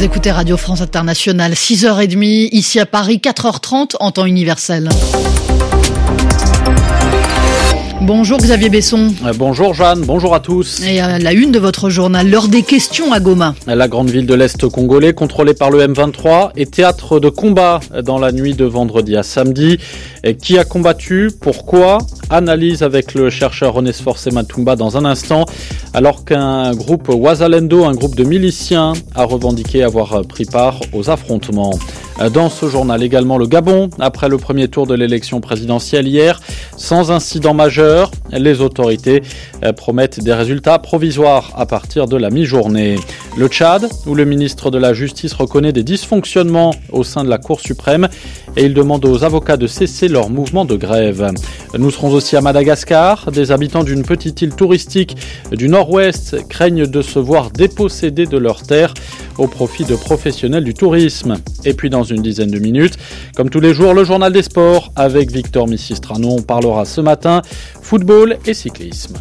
écoutez Radio France Internationale, 6h30, ici à Paris, 4h30 en temps universel. Bonjour Xavier Besson. Bonjour Jeanne, bonjour à tous. Et à la une de votre journal, l'heure des questions à Goma. La grande ville de l'Est congolais, contrôlée par le M23, est théâtre de combat dans la nuit de vendredi à samedi. Et qui a combattu? Pourquoi? Analyse avec le chercheur Onesphore Matumba dans un instant, alors qu'un groupe Wazalendo, un groupe de miliciens, a revendiqué avoir pris part aux affrontements. Dans ce journal également le Gabon, après le premier tour de l'élection présidentielle hier, sans incident majeur, les autorités promettent des résultats provisoires à partir de la mi-journée. Le Tchad, où le ministre de la Justice reconnaît des dysfonctionnements au sein de la Cour suprême et il demande aux avocats de cesser leur mouvement de grève. Nous serons aussi à Madagascar. Des habitants d'une petite île touristique du nord-ouest craignent de se voir dépossédés de leurs terres au profit de professionnels du tourisme. Et puis dans une dizaine de minutes, comme tous les jours, le journal des sports avec Victor Missistrano. On parlera ce matin football et cyclisme.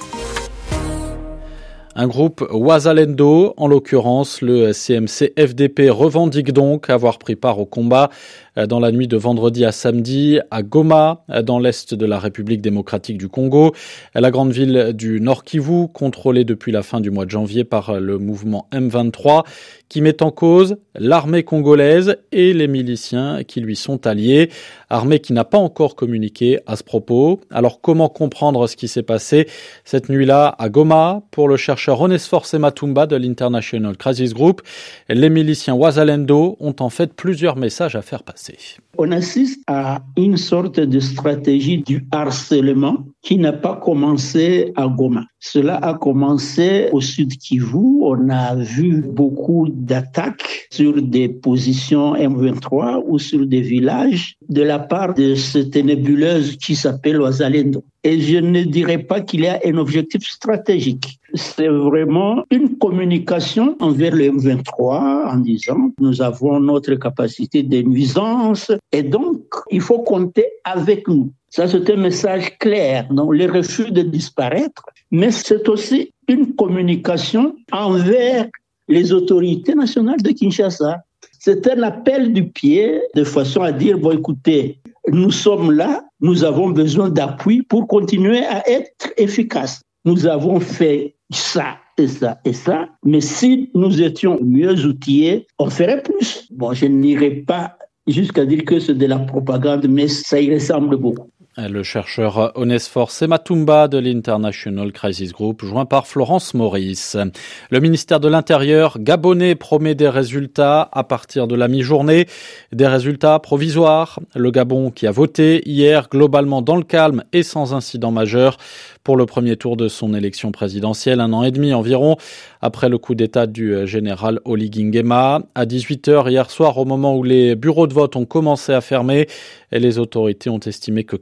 Un groupe Wazalendo, en l'occurrence le CMC FDP, revendique donc avoir pris part au combat dans la nuit de vendredi à samedi à Goma, dans l'est de la République démocratique du Congo, la grande ville du Nord Kivu, contrôlée depuis la fin du mois de janvier par le mouvement M23, qui met en cause l'armée congolaise et les miliciens qui lui sont alliés, armée qui n'a pas encore communiqué à ce propos. Alors comment comprendre ce qui s'est passé cette nuit-là à Goma? Pour le chercheur Onesphore Matumba de l'International Crisis Group, les miliciens Wazalendo ont en fait plusieurs messages à faire passer. On assiste à une sorte de stratégie du harcèlement qui n'a pas commencé à Goma. Cela a commencé au sud Kivu. On a vu beaucoup d'attaques sur des positions M23 ou sur des villages de la part de cette nébuleuse qui s'appelle Wazalendo. Et je ne dirais pas qu'il y a un objectif stratégique. C'est vraiment une communication envers le M23 en disant nous avons notre capacité de nuisance et donc il faut compter avec nous. Ça, c'est un message clair, donc le refus de disparaître, mais c'est aussi une communication envers les autorités nationales de Kinshasa. C'est un appel du pied de façon à dire, bon écoutez, nous sommes là, nous avons besoin d'appui pour continuer à être efficaces. Nous avons fait ça et ça et ça, mais si nous étions mieux outillés, on ferait plus. Bon, je n'irai pas jusqu'à dire que c'est de la propagande, mais ça y ressemble beaucoup. Le chercheur Onesphore Matumba de l'International Crisis Group, joint par Florence Maurice. Le ministère de l'Intérieur gabonais promet des résultats à partir de la mi-journée, des résultats provisoires. Le Gabon qui a voté hier globalement dans le calme et sans incident majeur pour le premier tour de son élection présidentielle, 1 an et demi environ, après le coup d'état du général Oligui Nguema. À 18h hier soir, au moment où les bureaux de vote ont commencé à fermer, les autorités ont estimé que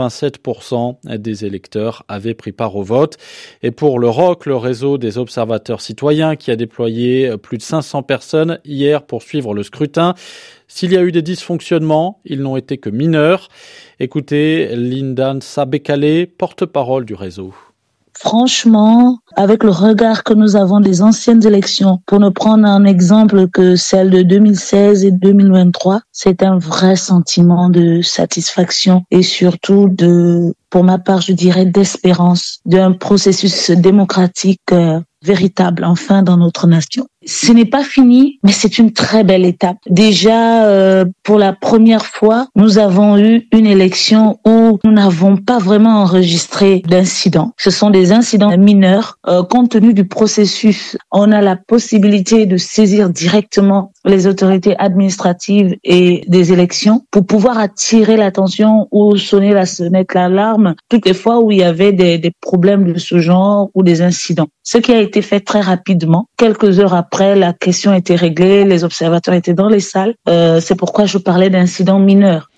87% des électeurs avaient pris part au vote. Et pour le ROC, le réseau des observateurs citoyens, qui a déployé plus de 500 personnes hier pour suivre le scrutin, s'il y a eu des dysfonctionnements, ils n'ont été que mineurs. Écoutez Linda Sabekale, porte-parole du réseau. Franchement, avec le regard que nous avons des anciennes élections, pour ne prendre un exemple que celle de 2016 et 2023, c'est un vrai sentiment de satisfaction et surtout pour ma part, je dirais, d'espérance d'un processus démocratique véritable, enfin, dans notre nation. Ce n'est pas fini, mais c'est une très belle étape. Déjà, pour la première fois, nous avons eu une élection où nous n'avons pas vraiment enregistré d'incidents. Ce sont des incidents mineurs. Compte tenu du processus, on a la possibilité de saisir directement les autorités administratives et des élections pour pouvoir attirer l'attention ou sonner la sonnette d'alarme toutes les fois où il y avait des problèmes de ce genre ou des incidents. Ce qui a été fait très rapidement. Quelques heures après, la question était réglée, les observateurs étaient dans les salles. C'est pourquoi je parlais d'incidents mineurs.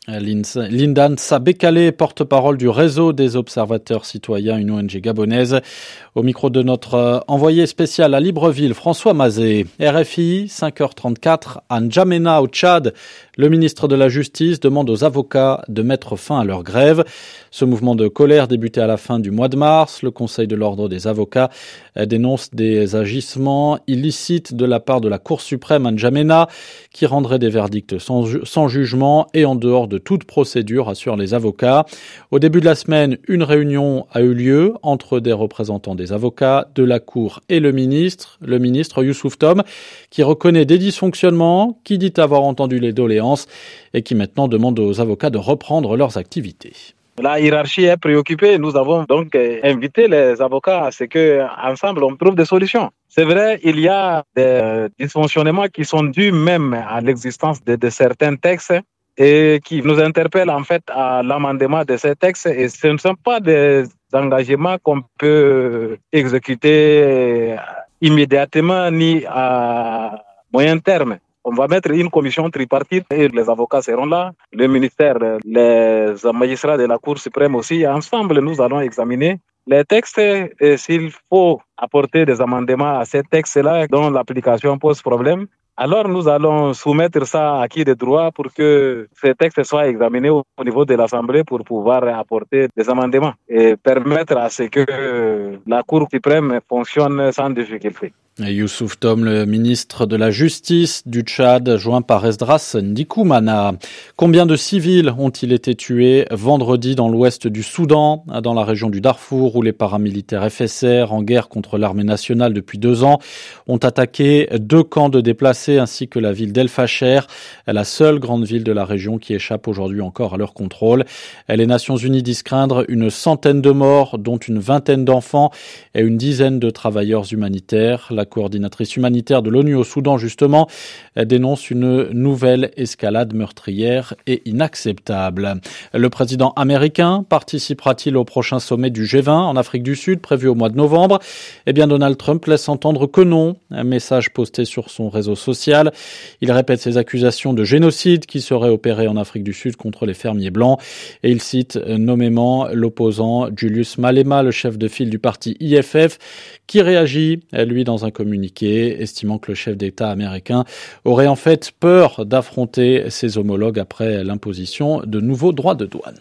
Linda Nsabekale, porte-parole du réseau des observateurs citoyens, une ONG gabonaise, au micro de notre envoyé spécial à Libreville, François Mazet. RFI, 5h34, à N'Djamena, au Tchad, le ministre de la Justice demande aux avocats de mettre fin à leur grève. Ce mouvement de colère débuté à la fin du mois de mars. Le Conseil de l'ordre des avocats dénonce des agissements illicites de la part de la Cour suprême à N'Djamena qui rendrait des verdicts sans jugement et en dehors de toute procédure, assurent les avocats. Au début de la semaine, une réunion a eu lieu entre des représentants des avocats, de la Cour et le ministre Youssouf Tom, qui reconnaît des dysfonctionnements, qui dit avoir entendu les doléances et qui maintenant demande aux avocats de reprendre leurs activités. La hiérarchie est préoccupée. Nous avons donc invité les avocats à ce qu'ensemble on trouve des solutions. C'est vrai, il y a des dysfonctionnements qui sont dus même à l'existence de certains textes et qui nous interpellent en fait à l'amendement de ces textes. Et ce ne sont pas des engagements qu'on peut exécuter immédiatement ni à moyen terme. On va mettre une commission tripartite et les avocats seront là, le ministère, les magistrats de la Cour suprême aussi. Ensemble, nous allons examiner les textes et s'il faut apporter des amendements à ces textes-là dont l'application pose problème, alors nous allons soumettre ça à qui de droit pour que ces textes soient examinés au niveau de l'Assemblée pour pouvoir apporter des amendements et permettre à ce que la Cour suprême fonctionne sans difficulté. Youssouf Tom, le ministre de la Justice du Tchad, joint par Esdras Ndikoumana. Combien de civils ont-ils été tués vendredi dans l'ouest du Soudan, dans la région du Darfour, où les paramilitaires FSR, en guerre contre l'armée nationale depuis 2 ans, ont attaqué 2 camps de déplacés ainsi que la ville d'El Fasher, la seule grande ville de la région qui échappe aujourd'hui encore à leur contrôle. Les Nations Unies disent craindre une centaine de morts, dont une vingtaine d'enfants et une dizaine de travailleurs humanitaires. La coordinatrice humanitaire de l'ONU au Soudan, justement, dénonce une nouvelle escalade meurtrière et inacceptable. Le président américain participera-t-il au prochain sommet du G20 en Afrique du Sud, prévu au mois de novembre? Eh bien, Donald Trump laisse entendre que non. Un message posté sur son réseau social. Il répète ses accusations de génocide qui serait opéré en Afrique du Sud contre les fermiers blancs. Et il cite nommément l'opposant Julius Malema, le chef de file du parti IFF, qui réagit, lui, dans un communiqué, estimant que le chef d'État américain aurait en fait peur d'affronter ses homologues après l'imposition de nouveaux droits de douane.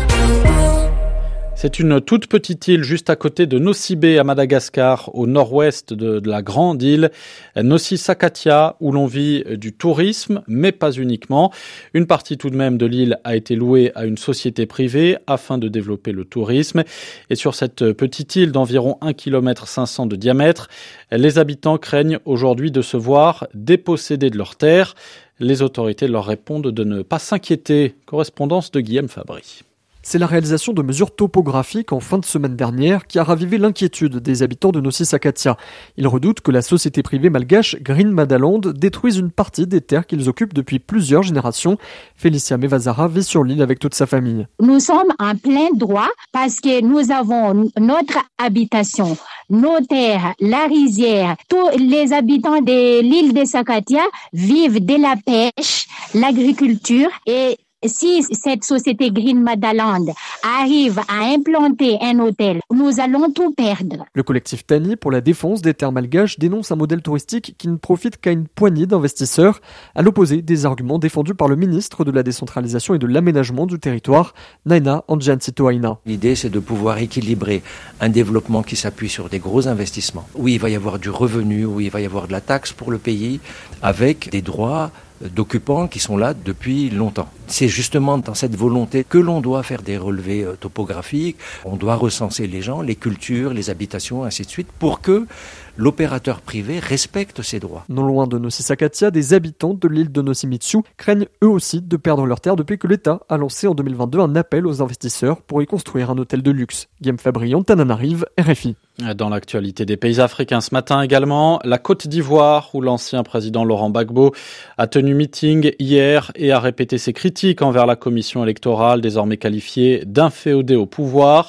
C'est une toute petite île juste à côté de Nosy-Bé à Madagascar, au nord-ouest de la grande île Nosy-Sakatia, où l'on vit du tourisme, mais pas uniquement. Une partie tout de même de l'île a été louée à une société privée afin de développer le tourisme. Et sur cette petite île d'environ 1,5 km de diamètre, les habitants craignent aujourd'hui de se voir dépossédés de leurs terres. Les autorités leur répondent de ne pas s'inquiéter. Correspondance de Guillaume Fabry. C'est la réalisation de mesures topographiques en fin de semaine dernière qui a ravivé l'inquiétude des habitants de Nosy-Sakatia. Ils redoutent que la société privée malgache Green Madaland détruise une partie des terres qu'ils occupent depuis plusieurs générations. Félicia Mevazara vit sur l'île avec toute sa famille. Nous sommes en plein droit parce que nous avons notre habitation, nos terres, la rizière. Tous les habitants de l'île de Sakatia vivent de la pêche, l'agriculture et si cette société Green Madaland arrive à implanter un hôtel, nous allons tout perdre. Le collectif Tani pour la défense des terres malgaches dénonce un modèle touristique qui ne profite qu'à une poignée d'investisseurs, à l'opposé des arguments défendus par le ministre de la décentralisation et de l'aménagement du territoire, Naina Andjansito-Aina. L'idée, c'est de pouvoir équilibrer un développement qui s'appuie sur des gros investissements, où il va y avoir du revenu, où il va y avoir de la taxe pour le pays, avec des droits d'occupants qui sont là depuis longtemps. C'est justement dans cette volonté que l'on doit faire des relevés topographiques, on doit recenser les gens, les cultures, les habitations, ainsi de suite, pour que l'opérateur privé respecte ses droits. Non loin de Nosy-Sakatia, des habitants de l'île de Nosimitsu craignent eux aussi de perdre leurs terres depuis que l'État a lancé en 2022 un appel aux investisseurs pour y construire un hôtel de luxe. Guillaume Fabry, Antananarive, RFI. Dans l'actualité des pays africains ce matin également, la Côte d'Ivoire où l'ancien président Laurent Gbagbo a tenu meeting hier et a répété ses critiques envers la commission électorale désormais qualifiée d'inféodée au pouvoir.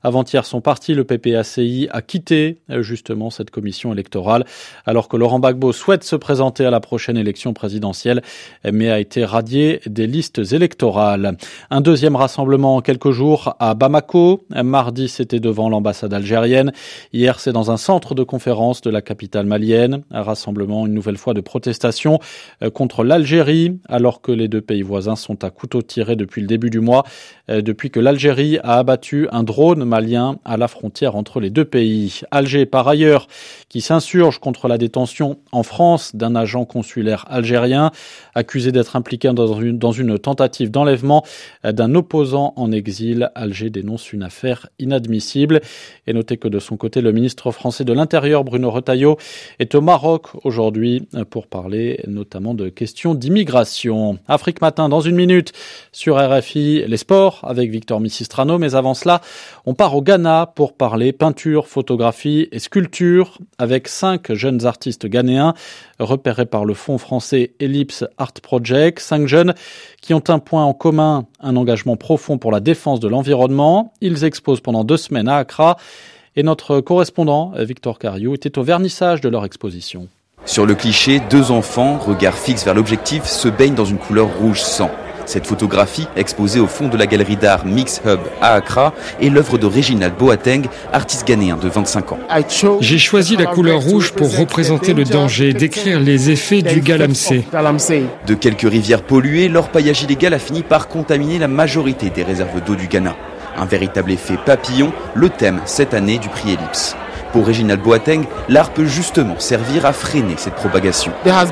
Avant-hier, son parti, le PPACI, a quitté justement cette commission électorale, alors que Laurent Gbagbo souhaite se présenter à la prochaine élection présidentielle, mais a été radié des listes électorales. Un deuxième rassemblement en quelques jours à Bamako. Mardi, c'était devant l'ambassade algérienne. Hier, c'est dans un centre de conférence de la capitale malienne. Un rassemblement, une nouvelle fois, de protestation contre l'Algérie, alors que les deux pays voisins sont à couteau tiré depuis le début du mois, depuis que l'Algérie a abattu un drone malien à la frontière entre les deux pays. Alger, par ailleurs, qui s'insurge contre la détention en France d'un agent consulaire algérien, accusé d'être impliqué dans une tentative d'enlèvement d'un opposant en exil. Alger dénonce une affaire inadmissible. Et notez que de son côté, le ministre français de l'Intérieur, Bruno Retailleau, est au Maroc aujourd'hui pour parler notamment de questions d'immigration. Afrique Matin, dans une minute, sur RFI, les sports avec Victor Missistrano. Mais avant cela, on part au Ghana pour parler peinture, photographie et sculpture avec 5 jeunes artistes ghanéens repérés par le fonds français Ellipse Art Project. 5 jeunes qui ont un point en commun, un engagement profond pour la défense de l'environnement. Ils exposent pendant 2 semaines à Accra et notre correspondant Victor Cariou était au vernissage de leur exposition. Sur le cliché, 2 enfants, regard fixe vers l'objectif, se baignent dans une couleur rouge sang. Cette photographie, exposée au fond de la galerie d'art Mix Hub à Accra, est l'œuvre de Reginald Boateng, artiste ghanéen de 25 ans. J'ai choisi la couleur rouge pour représenter le danger, décrire les effets du galamsey. De quelques rivières polluées, l'orpaillage illégal a fini par contaminer la majorité des réserves d'eau du Ghana. Un véritable effet papillon, le thème cette année du prix Ellipse. Pour Reginald Boateng, l'art peut justement servir à freiner cette propagation.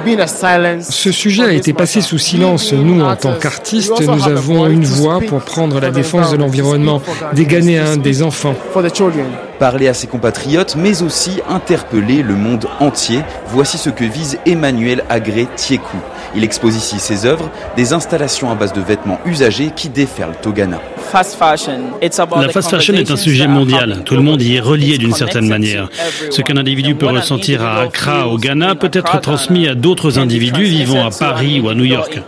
Ce sujet a été passé sous silence. Nous, en tant qu'artistes, nous avons une voix pour prendre la défense de l'environnement, des Ghanéens, des enfants. Parler à ses compatriotes, mais aussi interpeller le monde entier. Voici ce que vise Emmanuel Agré Tiekou. Il expose ici ses œuvres, des installations à base de vêtements usagés qui déferlent au Ghana. La fast fashion est un sujet mondial. Tout le monde y est relié d'une certaine manière. Ce qu'un individu peut ressentir à Accra, au Ghana, peut être transmis à d'autres individus vivant à Paris ou à New York.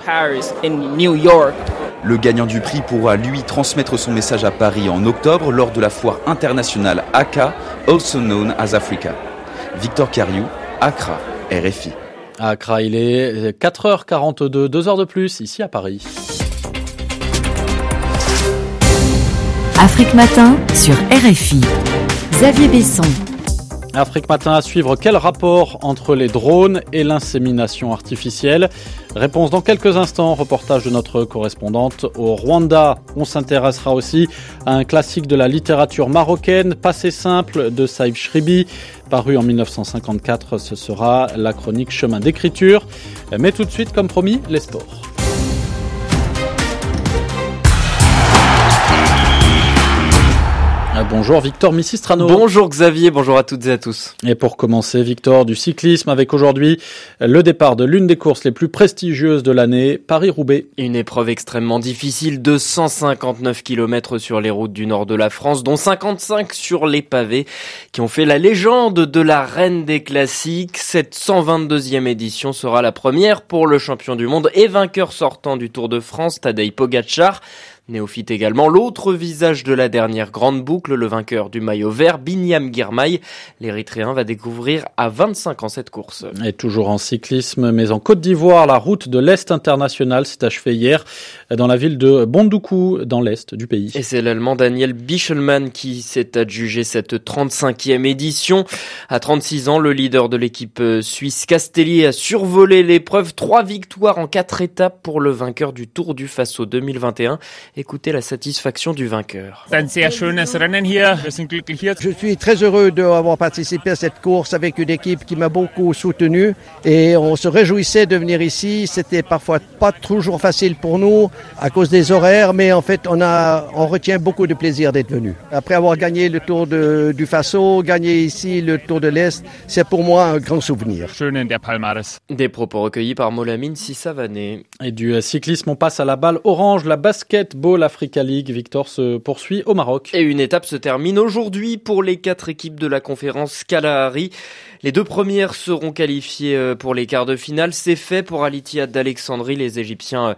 Le gagnant du prix pourra, lui, transmettre son message à Paris en octobre lors de la foire internationale ACA, also known as Africa. Victor Cariou, Accra, RFI. À Accra, il est 4h42, 2 heures de plus, ici à Paris. Afrique Matin sur RFI. Xavier Besson. Afrique Matin à suivre, quel rapport entre les drones et l'insémination artificielle? Réponse dans quelques instants, reportage de notre correspondante au Rwanda. On s'intéressera aussi à un classique de la littérature marocaine, Passé simple de Saïf Shribi, paru en 1954, ce sera la chronique Chemin d'écriture. Mais tout de suite, comme promis, les sports. Bonjour Victor Missistrano. Bonjour Xavier, bonjour à toutes et à tous. Et pour commencer, Victor, du cyclisme avec aujourd'hui le départ de l'une des courses les plus prestigieuses de l'année, Paris-Roubaix. Une épreuve extrêmement difficile de 159 km sur les routes du nord de la France, dont 55 sur les pavés, qui ont fait la légende de la reine des classiques. Cette 122e édition sera la première pour le champion du monde et vainqueur sortant du Tour de France, Tadej Pogačar. Néophyte également, l'autre visage de la dernière grande boucle, le vainqueur du maillot vert, Binyam Girmay. L'Érythréen va découvrir à 25 ans cette course. Et toujours en cyclisme, mais en Côte d'Ivoire, la route de l'Est international s'est achevée hier dans la ville de Bondoukou, dans l'Est du pays. Et c'est l'Allemand Daniel Bichelmann qui s'est adjugé cette 35e édition. À 36 ans, le leader de l'équipe suisse Castelli a survolé l'épreuve. 3 victoires en 4 étapes pour le vainqueur du Tour du Faso 2021. Écoutez la satisfaction du vainqueur. Je suis très heureux d'avoir participé à cette course avec une équipe qui m'a beaucoup soutenu et on se réjouissait de venir ici. C'était parfois pas toujours facile pour nous à cause des horaires, mais en fait on retient beaucoup de plaisir d'être venu. Après avoir gagné le Tour du Faso, gagné ici le Tour de l'Est, c'est pour moi un grand souvenir. Des propos recueillis par Molamine Sissavané. Et du cyclisme, on passe à la balle orange, la basketball Africa League. Victor se poursuit au Maroc. Et une étape se termine aujourd'hui pour les 4 équipes de la conférence Kalahari. Les 2 premières seront qualifiées pour les quarts de finale. C'est fait pour Al Ittihad d'Alexandrie. Les Égyptiens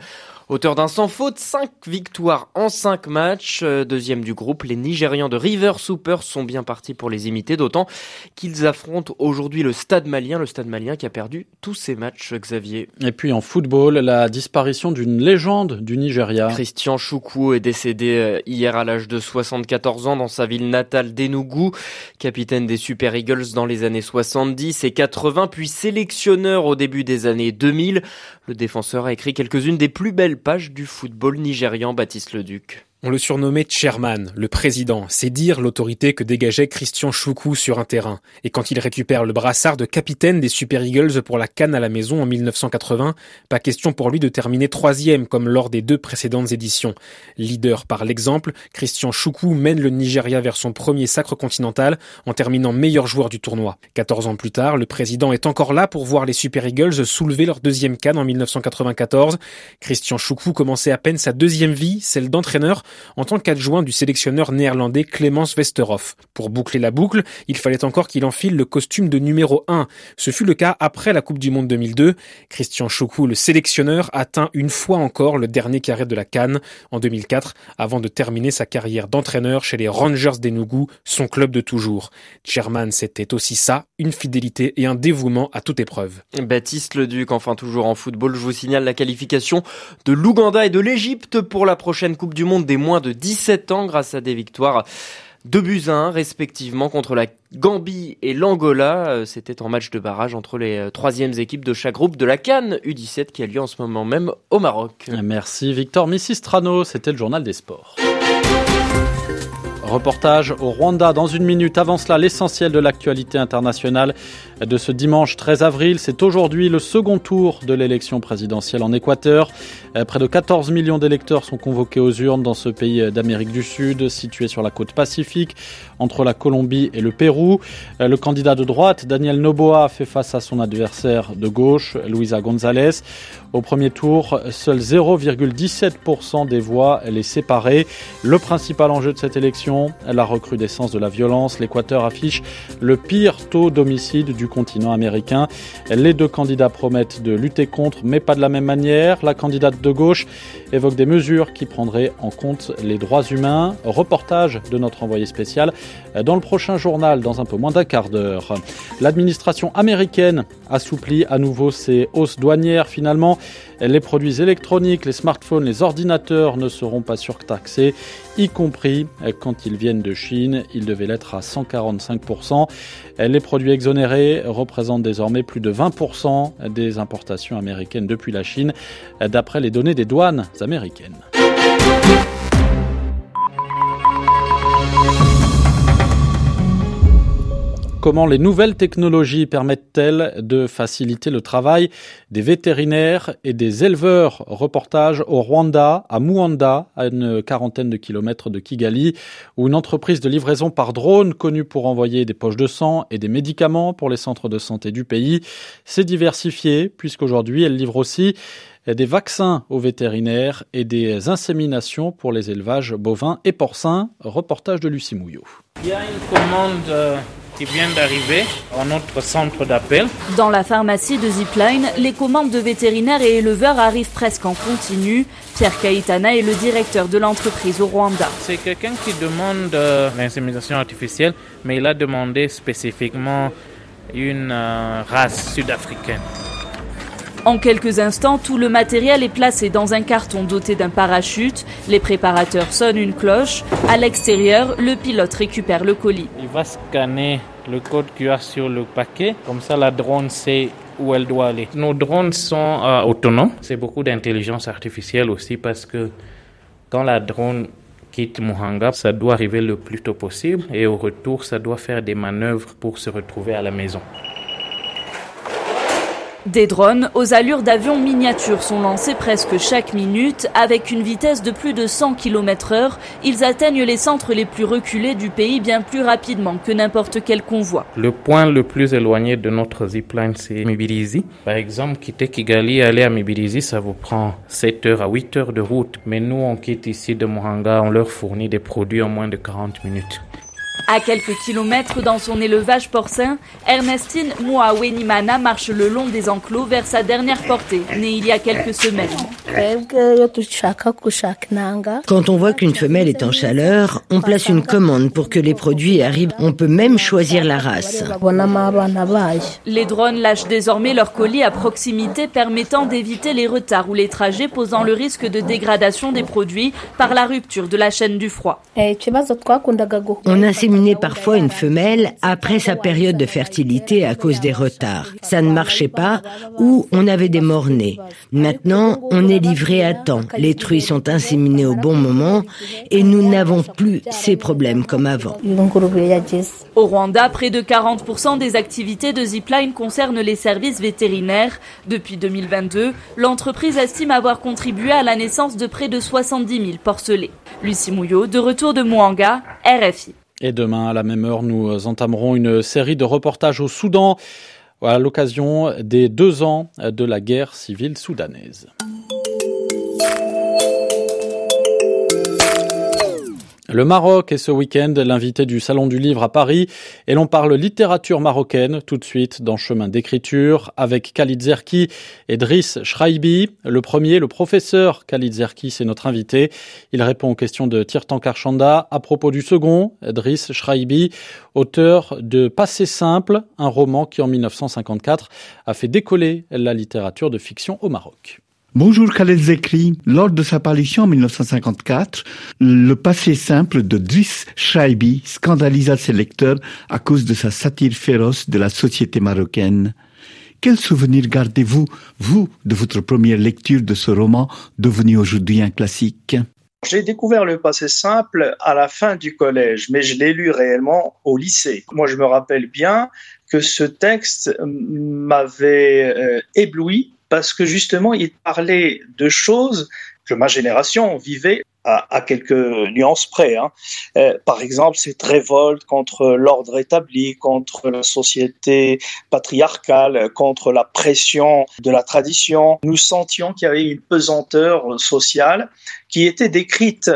Auteur d'un sans faute, 5 victoires en 5 matchs. Deuxième du groupe, les Nigérians de River Super sont bien partis pour les imiter, d'autant qu'ils affrontent aujourd'hui le Stade Malien qui a perdu tous ses matchs, Xavier. Et puis en football, la disparition d'une légende du Nigeria. Christian Chukwu est décédé hier à l'âge de 74 ans dans sa ville natale d'Enugu, capitaine des Super Eagles dans les années 70 et 80, puis sélectionneur au début des années 2000. Le défenseur a écrit quelques-unes des plus belles pages du football nigérian, Baptiste Leduc. On le surnommait chairman, le président. C'est dire l'autorité que dégageait Christian Chukwu sur un terrain. Et quand il récupère le brassard de capitaine des Super Eagles pour la CAN à la maison en 1980, pas question pour lui de terminer 3e comme lors des 2 précédentes éditions. Leader par l'exemple, Christian Chukwu mène le Nigeria vers son premier sacre continental en terminant meilleur joueur du tournoi. 14 ans plus tard, le président est encore là pour voir les Super Eagles soulever leur 2e CAN en 1994. Christian Chukwu commençait à peine sa 2e vie, celle d'entraîneur, en tant qu'adjoint du sélectionneur néerlandais Clemens Westerhof. Pour boucler la boucle, il fallait encore qu'il enfile le costume de numéro 1. Ce fut le cas après la Coupe du Monde 2002. Christian Chukwu, le sélectionneur, atteint une fois encore le dernier carré de la CAN en 2004, avant de terminer sa carrière d'entraîneur chez les Rangers d'Enugu, son club de toujours. Chairman, c'était aussi ça, une fidélité et un dévouement à toute épreuve. Baptiste Leduc, enfin toujours en football, je vous signale la qualification de l'Ouganda et de l'Égypte pour la prochaine Coupe du Monde des moins de 17 ans grâce à des victoires 2-1 respectivement contre la Gambie et l'Angola. C'était en match de barrage entre les 3e équipes de chaque groupe de la CAN U17 qui a lieu en ce moment même au Maroc. Merci Victor Missistrano, c'était le journal des sports. Reportage au Rwanda dans une minute. Avant cela, l'essentiel de l'actualité internationale de ce dimanche 13 avril. C'est aujourd'hui le second tour de l'élection présidentielle en Équateur. Près de 14 millions d'électeurs sont convoqués aux urnes dans ce pays d'Amérique du Sud, situé sur la côte Pacifique, entre la Colombie et le Pérou. Le candidat de droite, Daniel Noboa, fait face à son adversaire de gauche, Luisa González. Au premier tour, seuls 0,17% des voix les séparaient. Le principal enjeu de cette élection, la recrudescence de la violence. L'Équateur affiche le pire taux d'homicide du continent américain. Les deux candidats promettent de lutter contre, mais pas de la même manière. La candidate de gauche évoque des mesures qui prendraient en compte les droits humains. Reportage de notre envoyé spécial dans le prochain journal, dans un peu moins d'un quart d'heure. L'administration américaine assouplit à nouveau ses hausses douanières. Finalement, les produits électroniques, les smartphones, les ordinateurs ne seront pas surtaxés, y compris quand ils viennent de Chine. Ils devaient l'être à 145%. Les produits exonérés représentent désormais plus de 20% des importations américaines depuis la Chine, d'après les données des douanes américaines. Comment les nouvelles technologies permettent-elles de faciliter le travail des vétérinaires et des éleveurs? Reportage au Rwanda, à Muhanda, à une quarantaine de kilomètres de Kigali, où une entreprise de livraison par drone, connue pour envoyer des poches de sang et des médicaments pour les centres de santé du pays, s'est diversifiée, puisqu'aujourd'hui elle livre aussi des vaccins aux vétérinaires et des inséminations pour les élevages bovins et porcins. Reportage de Lucie Mouillot. Il y a une commande qui vient d'arriver à notre centre d'appel. Dans la pharmacie de Zipline, les commandes de vétérinaires et éleveurs arrivent presque en continu. Pierre Kaitana est le directeur de l'entreprise au Rwanda. C'est quelqu'un qui demande l'insémination artificielle, mais il a demandé spécifiquement une race sud-africaine. En quelques instants, tout le matériel est placé dans un carton doté d'un parachute. Les préparateurs sonnent une cloche. À l'extérieur, le pilote récupère le colis. Il va scanner le code QR sur le paquet. Comme ça, la drone sait où elle doit aller. Nos drones sont autonomes. C'est beaucoup d'intelligence artificielle aussi parce que quand la drone quitte Muhanga, ça doit arriver le plus tôt possible. Et au retour, ça doit faire des manœuvres pour se retrouver à la maison. Des drones aux allures d'avions miniatures sont lancés presque chaque minute. Avec une vitesse de plus de 100 km/h, ils atteignent les centres les plus reculés du pays bien plus rapidement que n'importe quel convoi. Le point le plus éloigné de notre zipline, c'est Mibirizi. Par exemple, quitter Kigali et aller à Mibirizi, ça vous prend 7 heures à 8 heures de route. Mais nous, on quitte ici de Muhanga, on leur fournit des produits en moins de 40 minutes. À quelques kilomètres dans son élevage porcin, Ernestine Mouawenimana marche le long des enclos vers sa dernière portée, née il y a quelques semaines. Quand on voit qu'une femelle est en chaleur, on place une commande pour que les produits arrivent. On peut même choisir la race. Les drones lâchent désormais leurs colis à proximité, permettant d'éviter les retards ou les trajets posant le risque de dégradation des produits par la rupture de la chaîne du froid. On inséminait parfois une femelle après sa période de fertilité à cause des retards. Ça ne marchait pas ou on avait des morts-nés. Maintenant, on est livré à temps. Les truies sont inséminées au bon moment et nous n'avons plus ces problèmes comme avant. Au Rwanda, près de 40% des activités de Zipline concernent les services vétérinaires. Depuis 2022, l'entreprise estime avoir contribué à la naissance de près de 70 000 porcelets. Lucie Mouillot, de retour de Mouanga, RFI. Et demain, à la même heure, nous entamerons une série de reportages au Soudan à l'occasion des 2 ans de la guerre civile soudanaise. Le Maroc est ce week-end l'invité du Salon du Livre à Paris et l'on parle littérature marocaine tout de suite dans Chemin d'écriture avec Khalid Zerki et Driss Shraibi. Le premier, le professeur Khalid Zerki, c'est notre invité. Il répond aux questions de Tirtan Karchanda. À propos du second, Driss Shraibi, auteur de Passé simple, un roman qui en 1954 a fait décoller la littérature de fiction au Maroc. Bonjour Khaled Zekri. Lors de sa parution en 1954, le Passé simple de Driss Shraibi scandalisa ses lecteurs à cause de sa satire féroce de la société marocaine. Quel souvenir gardez-vous, vous, de votre première lecture de ce roman devenu aujourd'hui un classique ? J'ai découvert le Passé simple à la fin du collège, mais je l'ai lu réellement au lycée. Moi, je me rappelle bien que ce texte m'avait ébloui parce que justement, il parlait de choses que ma génération vivait à quelques nuances près. Par exemple, cette révolte contre l'ordre établi, contre la société patriarcale, contre la pression de la tradition. Nous sentions qu'il y avait une pesanteur sociale qui était décrite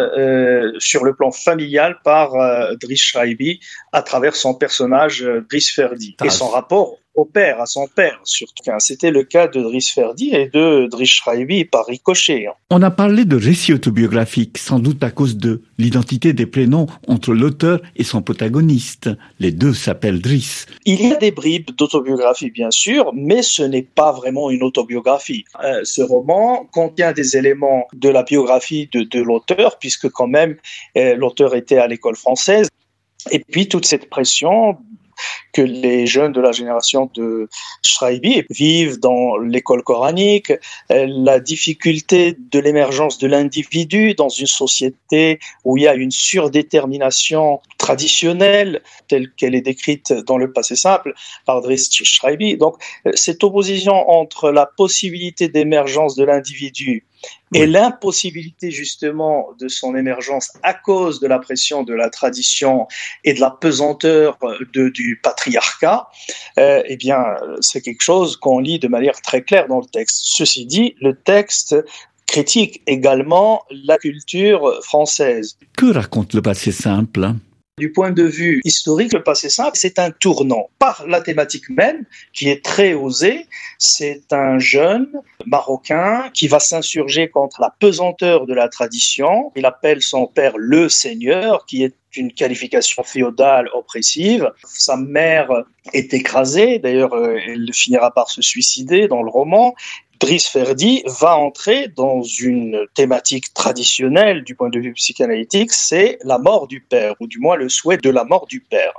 sur le plan familial par Driss Shraibi à travers son personnage Driss Ferdi et son rapport au père, à son père surtout. C'était le cas de Driss Ferdi et de Driss Shraibi par ricochet. On a parlé de récit autobiographique, sans doute à cause de l'identité des prénoms entre l'auteur et son protagoniste. Les deux s'appellent Driss. Il y a des bribes d'autobiographie, bien sûr, mais ce n'est pas vraiment une autobiographie. Ce roman contient des éléments de la biographie de l'auteur, puisque quand même l'auteur était à l'école française. Et puis toute cette pression que les jeunes de la génération de Shraibi vivent dans l'école coranique, la difficulté de l'émergence de l'individu dans une société où il y a une surdétermination traditionnelle telle qu'elle est décrite dans le Passé simple par Driss Shraibi. Donc cette opposition entre la possibilité d'émergence de l'individu et l'impossibilité justement de son émergence à cause de la pression de la tradition et de la pesanteur du patriarcat, eh bien, c'est quelque chose qu'on lit de manière très claire dans le texte. Ceci dit, le texte critique également la culture française. Que raconte le Passé simple ? Du point de vue historique, le Passé simple, c'est un tournant par la thématique même, qui est très osée. C'est un jeune Marocain qui va s'insurger contre la pesanteur de la tradition. Il appelle son père le Seigneur, qui est une qualification féodale oppressive. Sa mère est écrasée, d'ailleurs elle finira par se suicider dans le roman. Driss Ferdi va entrer dans une thématique traditionnelle du point de vue psychanalytique, c'est la mort du père, ou du moins le souhait de la mort du père,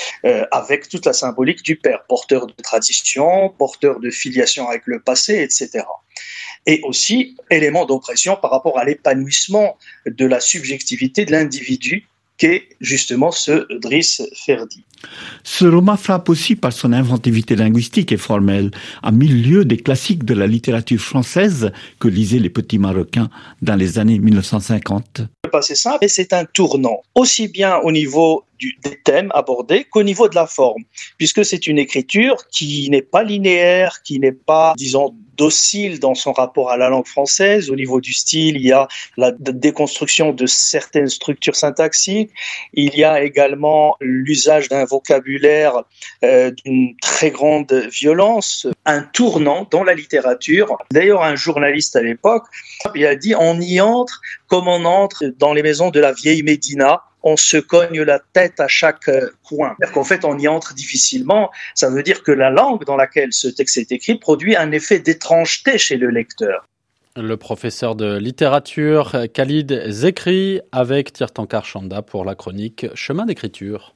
avec toute la symbolique du père, porteur de tradition, porteur de filiation avec le passé, etc. Et aussi élément d'oppression par rapport à l'épanouissement de la subjectivité de l'individu, qu'est justement ce Driss Ferdi. Ce roman frappe aussi par son inventivité linguistique et formelle, à milieu des classiques de la littérature française que lisaient les petits Marocains dans les années 1950. Le Passé simple, c'est un tournant, aussi bien au niveau des thèmes abordés qu'au niveau de la forme, puisque c'est une écriture qui n'est pas linéaire, qui n'est pas, disons, docile dans son rapport à la langue française. Au niveau du style, il y a la déconstruction de certaines structures syntaxiques. Il y a également l'usage d'un vocabulaire d'une très grande violence, un tournant dans la littérature. D'ailleurs, un journaliste à l'époque, il a dit « On y entre comme on entre dans les maisons de la vieille Médina ». On se cogne la tête à chaque coin. C'est-à-dire qu'en fait, on y entre difficilement. Ça veut dire que la langue dans laquelle ce texte est écrit produit un effet d'étrangeté chez le lecteur. Le professeur de littérature Khalid Zekri avec Tirtankar Chanda pour la chronique Chemin d'écriture.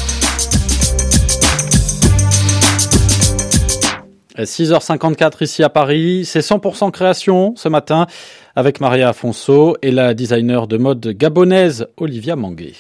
6h54 ici à Paris, c'est 100% création ce matin avec Maria Afonso et la designer de mode gabonaise Olivia Mangué.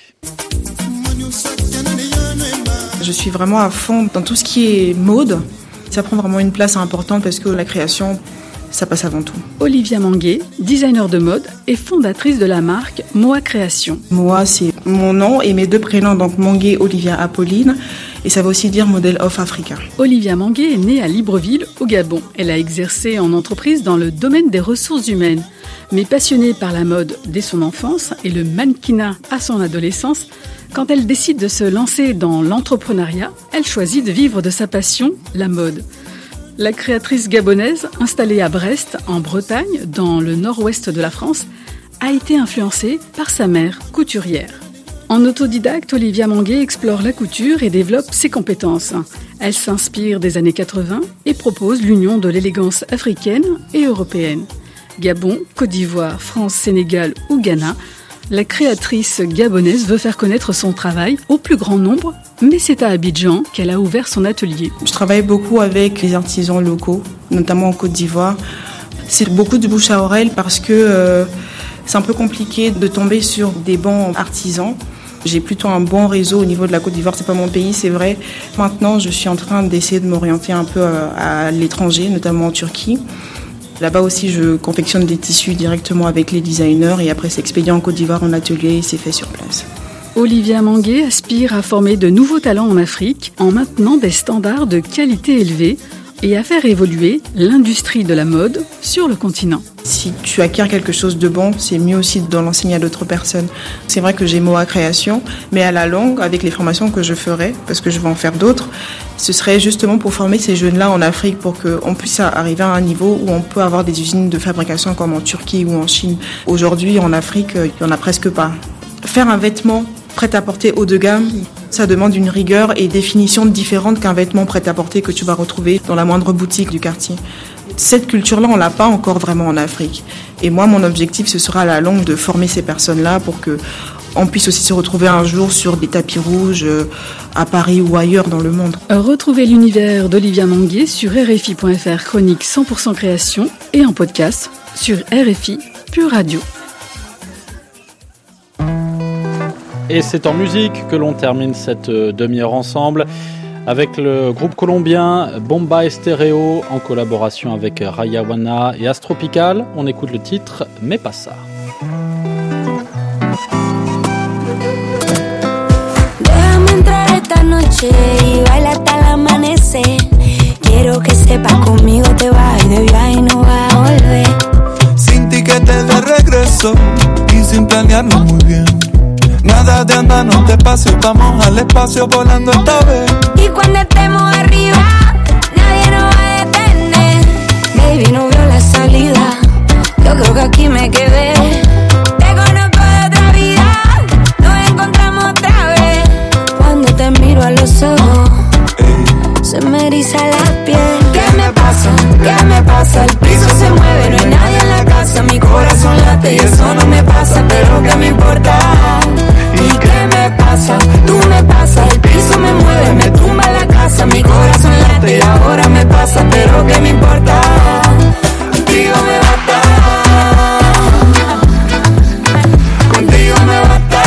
Je suis vraiment à fond dans tout ce qui est mode. Ça prend vraiment une place importante parce que la création, ça passe avant tout. Olivia Mangué, designer de mode et fondatrice de la marque Moa Création. Moa, c'est mon nom et mes deux prénoms, donc Mangué, Olivia, Apolline. Et ça veut aussi dire Model of Africa. Olivia Mangué est née à Libreville, au Gabon. Elle a exercé en entreprise dans le domaine des ressources humaines. Mais passionnée par la mode dès son enfance et le mannequinat à son adolescence, quand elle décide de se lancer dans l'entrepreneuriat, elle choisit de vivre de sa passion, la mode. La créatrice gabonaise, installée à Brest, en Bretagne, dans le nord-ouest de la France, a été influencée par sa mère, couturière. En autodidacte, Olivia Mangué explore la couture et développe ses compétences. Elle s'inspire des années 80 et propose l'union de l'élégance africaine et européenne. Gabon, Côte d'Ivoire, France, Sénégal ou Ghana, la créatrice gabonaise veut faire connaître son travail au plus grand nombre, mais c'est à Abidjan qu'elle a ouvert son atelier. Je travaille beaucoup avec les artisans locaux, notamment en Côte d'Ivoire. C'est beaucoup de bouche à oreille parce que c'est un peu compliqué de tomber sur des bons artisans. J'ai plutôt un bon réseau au niveau de la Côte d'Ivoire, c'est pas mon pays, c'est vrai. Maintenant, je suis en train d'essayer de m'orienter un peu à l'étranger, notamment en Turquie. Là-bas aussi, je confectionne des tissus directement avec les designers et après c'est expédié en Côte d'Ivoire en atelier et c'est fait sur place. Olivia Mangué aspire à former de nouveaux talents en Afrique en maintenant des standards de qualité élevés et à faire évoluer l'industrie de la mode sur le continent. Si tu acquiers quelque chose de bon, c'est mieux aussi de l'enseigner à d'autres personnes. C'est vrai que j'ai Moa Création, mais à la longue, avec les formations que je ferai, parce que je vais en faire d'autres, ce serait justement pour former ces jeunes-là en Afrique pour qu'on puisse arriver à un niveau où on peut avoir des usines de fabrication comme en Turquie ou en Chine. Aujourd'hui, en Afrique, il n'y en a presque pas. Faire un vêtement prêt-à-porter haut de gamme, ça demande une rigueur et définition différente qu'un vêtement prêt-à-porter que tu vas retrouver dans la moindre boutique du quartier. Cette culture-là, on l'a pas encore vraiment en Afrique. Et moi, mon objectif, ce sera à la longue de former ces personnes-là pour que on puisse aussi se retrouver un jour sur des tapis rouges à Paris ou ailleurs dans le monde. Retrouvez l'univers d'Olivia Mangué sur RFI.fr, chronique 100% création et en podcast sur RFI Pure Radio. Et c'est en musique que l'on termine cette demi-heure ensemble avec le groupe colombien Bomba Estéreo en collaboration avec Raya Wana et Astropical. On écoute le titre Me Pasa. Déjame entrar esta noche y baila hasta el amanecer. Quiero que sepas conmigo te vas de viaje y no vas a volver. Sin tiquete de regreso y sin planearlo muy bien. Nada de andar, no te pases, vamos al espacio volando esta vez. Y cuando estemos arriba, nadie nos va a detener. Baby, no veo la salida, yo creo que aquí me quedé. Te conozco de otra vida, nos encontramos otra vez. Cuando te miro a los ojos, se me eriza la piel. ¿Qué me pasa? ¿Qué me pasa? El piso se mueve, no hay nadie en la casa. Mi corazón late y eso no me pasa, pero ¿qué me importa? ¿Y qué me pasa? Tú me pasas, el piso me mueve, me tumba la casa. Mi corazón late y ahora me pasa, pero ¿qué me importa? Contigo me basta. Contigo me basta.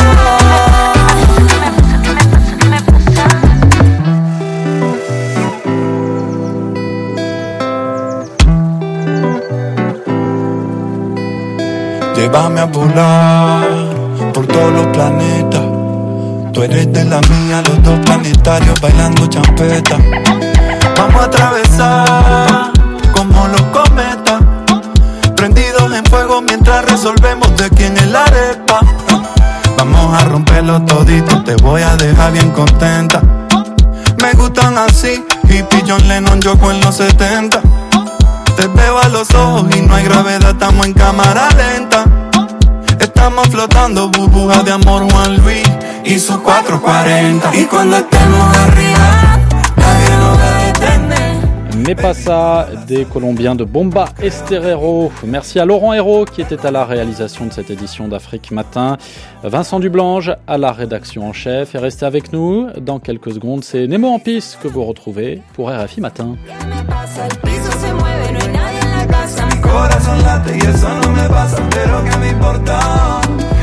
Llévame a volar por todos los planetas. Tú eres de la mía, los dos planetarios bailando champeta. Vamos a atravesar como los cometas, prendidos en fuego mientras resolvemos de quién es la arepa. Vamos a romperlo todito, te voy a dejar bien contenta. Me gustan así, hippie John Lennon, Yoko en los 70. Te veo a los ojos y no hay gravedad, estamos en cámara lenta. Estamos flotando, burbujas de amor, Juan Luis y sus 440. Y cuando estemos arriba, nadie nos va a detener. Mais pas ça, des Colombiens de Bomba Estérero. Merci à Laurent Hérault qui était à la réalisation de cette édition d'Afrique Matin. Vincent Dublange à la rédaction en chef. Et restez avec nous. Dans quelques secondes, c'est Nemo en piste que vous retrouvez pour RFI Matin. Corazón late y eso no me pasa, pero que me importa.